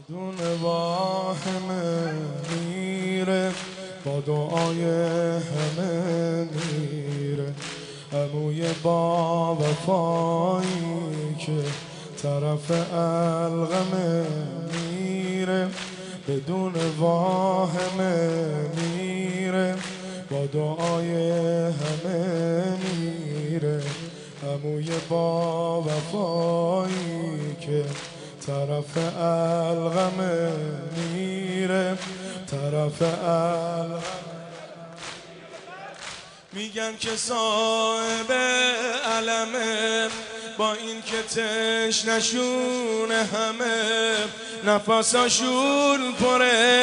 بدون واهمه میره، با دعای همه میره. عموی با وفایی که طرف الغمه میره، بدون واهمه میره، با دعای همه میره. عموی با وفایی که طرف الغمه میره، طرف الغمه. میگن که صاحب علمه، با این که تشنشون همه، نفساشون پر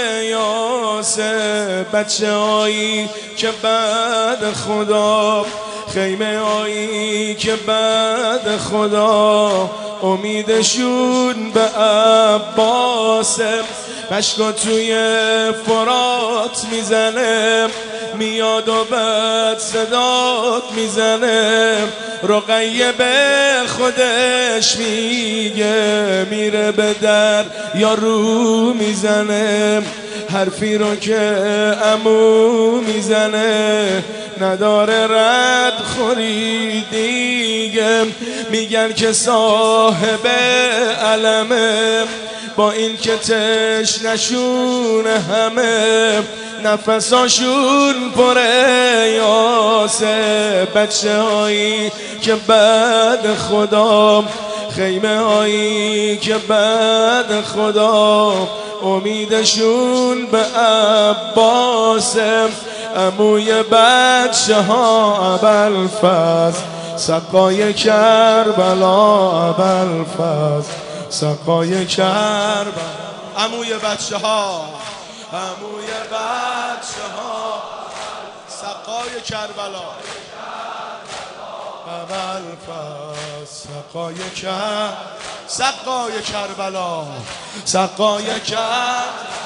یاسه. بچه هایی که بعد خدا، خیمه هایی که بعد خدا، امیدشون به عباسه. مشکا توی فرات میزنه، میاد و بعد صدات میزنه. رقیه به خودش میگه، میره به در یا رو میزنه. حرفی رو که عمو میزنه نداره رد خوری دیگه. میگن که صاحب علمه، با این که تشنشون همه، نفساشون پر یاسه. بچه هایی که بعد خدا، خیمه هایی که بعد خدا، امیدشون به عباسه. عموی بچه ها ابوالفضل، سقای کربلا ابوالفضل، سقای کربلا. عموی بچه ها، عموی بچه ها، سقای کربلا ابوالفضل، سقای کربلا، سقای کربلا، سقای کربلا.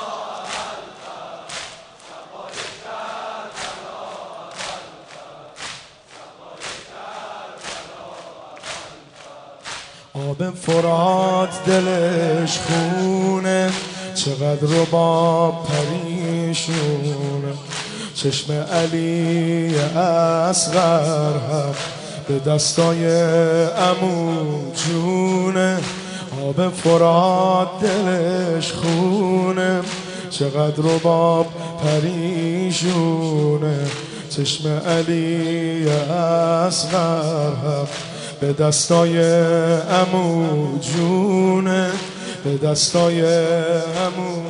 آب فرات دلش خونه، چقدر رباب پریشونه. چشم علی اصغر هم به دستای عمو جونه. آب فرات دلش خونه، چقدر رباب پریشونه. چشم علی اصغر هم به دستای عمو جونه، به دستای عمو.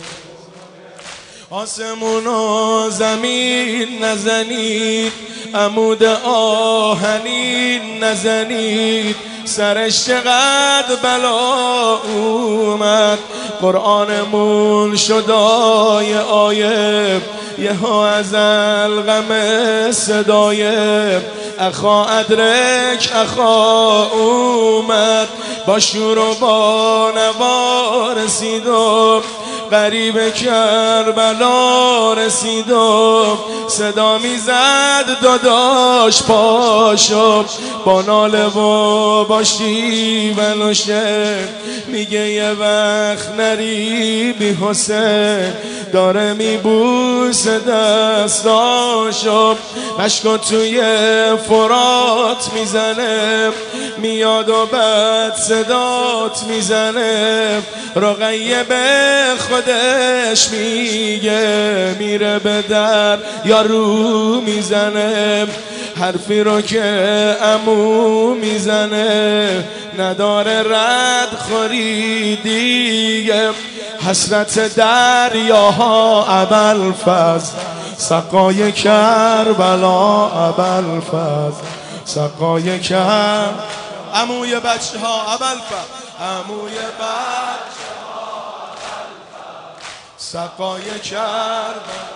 آسمون و زمین نزنید، عمود آهنین نزنید. سرش چقدر بلا اومد، قرآنمون شدای آیه. یه ها از الغم صدای اخا ادرک اخا اومد. با شور و با نوا رسید و غریب کربلا رسید و صدا میزد داداش پاشو. با ناله و با شیون و شعر میگه یه وقت نری بی حسین، داره میبوسه دستاشو. مشکا توی فرات میزنه، میاد و بعد صدات میزنه. رقیه به خودش میگه، میره به در یا رو میزنه. حرفی رو که عمو میزنه نداره رد خوری دیگه. حسرت دریاها ابوالفضل، سقای کربلا ابوالفضل، سقای کربلا. عموی بچه ها ابوالفضل، عموی بچه ها ابوالفضل، سقای کربلا،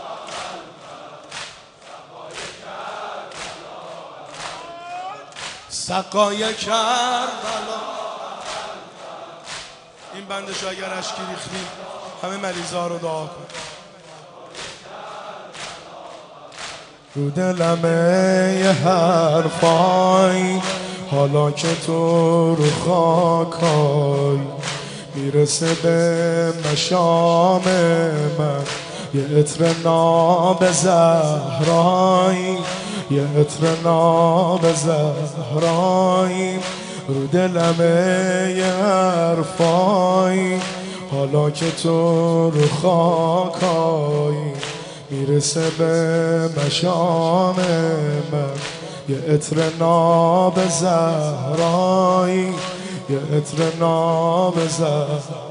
سقای کربلا. این بندشو اگر اشکی ریختیم همه مریضا رو دعا کن. رو دلمه یه حرفای، حالا که تو رو خاکای. میرسه به مشام من یه عطر ناب زهرایی، یه عطر ناب زهرایی رو دلمه یه حرفایی، حالا که تو رو خاکایی میرسه به مشام من یه عطر ناب زهرایی، یه عطر ناب زهرایی.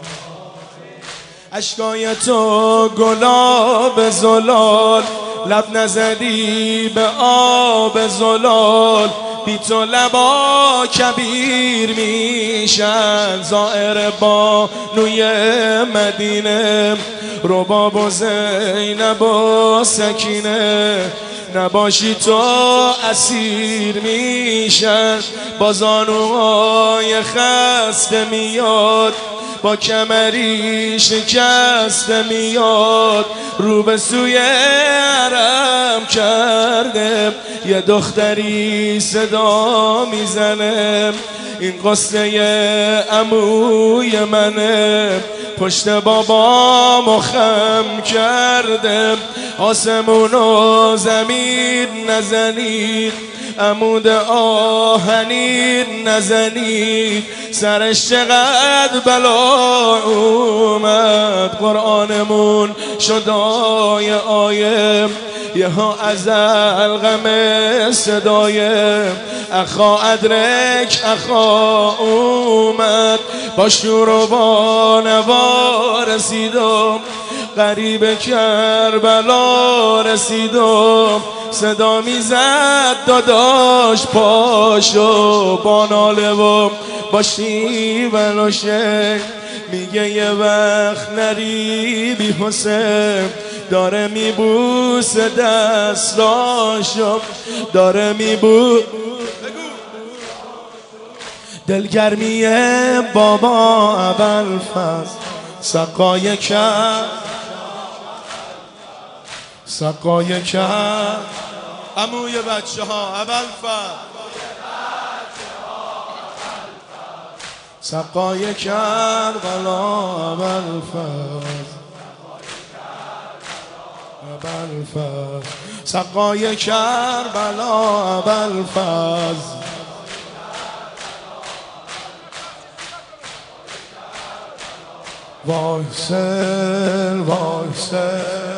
اشکای تو گلاب زلال، لب نزدی به آب زلال، بی تو لبا کبیر میشن. زائر بانوی مدینه، رباب و زینب و سکینه، نباشی تو اسیر میشن. با زانوهای خسته میاد، با کمری شکسته میاد، رو به سوی حرم کرده یه دختری صدا میزنه، این قصه عموی منه، پشت بابامو خم کرده. آسمون و زمین نزنید، عمود آهنین نزنید، سرش چقدر بلا اومد. قرآنمون شد آیه آیه، یه ها ازل غم صدایه. اخا ادرک اخا اومد، با شور و با نوا رسیدم، غریب کربلا رسیدم. صدا میزد داداش پاشو، با ناله و با شیون و شک، میگه یه وقت نری بی حسین، داره میبوس دستاشو، داره میبوس دلگرمی بابا ابوالفضل. سقای کرد سقای کرد عموی بچه ها ابوالفضل، سقای کربلا ابوالفضل، ابوالفضل سقای کربلا ابوالفضل. وایسل وایسل